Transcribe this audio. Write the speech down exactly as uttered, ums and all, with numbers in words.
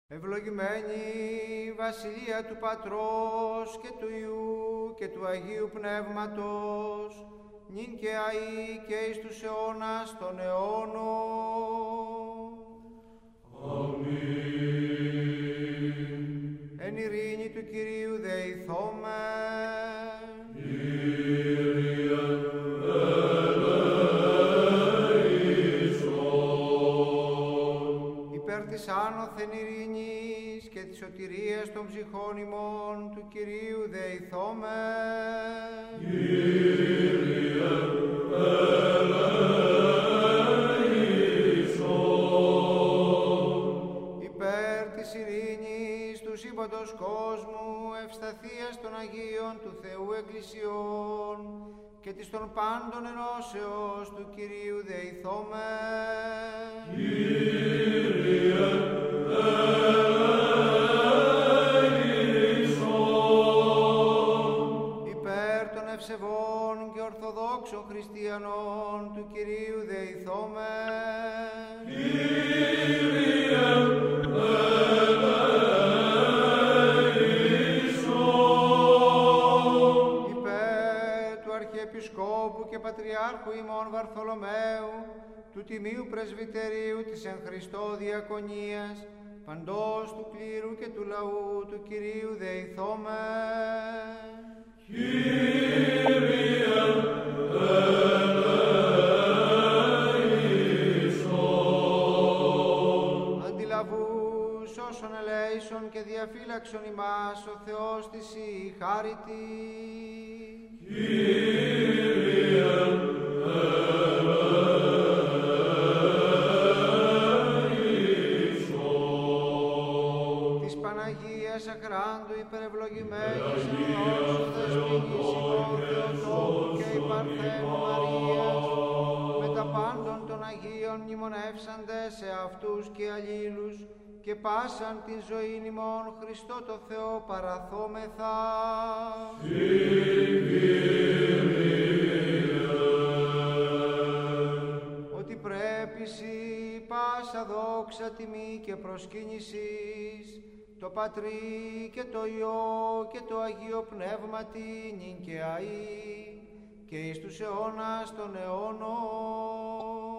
Ευλογημένη η Βασιλεία του Πατρός και του Υιού και του Αγίου Πνεύματος, νυν και αεί και εις τους αιώνας των αιώνων. Αμήν. Εν ειρήνη του Κυρίου δεηθόμεν. Κύριε ελέησον. Υπέρ της άνωθεν ειρήνης και της σωτηρίας των ψυχών ημών του Κυρίου δεηθόμεν. Κύριε ελέησον. Υπέρ της ειρήνης του σύμπαντος κόσμου, ευσταθίας των Αγίων του Θεού Εκκλησιών και της των πάντων ενώσεως του Κυρίου δεηθόμεν. Κύριε ελέησον. Υπέρ των ευσεβών και ορθοδόξων χριστιανών του Κυρίου δεηθόμεν. Κύριε ελέησον. Υπέρ του Αρχιεπισκόπου και Πατριάρχου ημών Βαρθολομαίου, του Τιμίου Πρεσβυτερίου της εν Χριστώ Διακονίας, παντός του κλήρου και του λαού του Κυρίου δεηθόμεν. Κύριε ελέησον. Αντιλαβούς όσων ελέησον και διαφύλαξον ημάς ο Θεός της η χάριτη. Κύριε ελέησον. Της Παναγίας Ακράντου υπερευλογημένης Παναγία ενός δεσποινής ημών Θεοτόκε, Θεοτόκου και η Παρθένου Μαρίας, με τα σώμα. πάντων των Αγίων μνημονεύσαντες σε αυτούς και αλλήλους και πάσαν την ζωήν ημών Χριστό το Θεό παραθόμεθα. Ότι πρέπει σοι πάσα δόξα, τιμή και προσκύνησης το Πατρί και το Υιό και το Αγίο Πνεύματι νυν και αεί και εις τους αιώνας των αιώνων.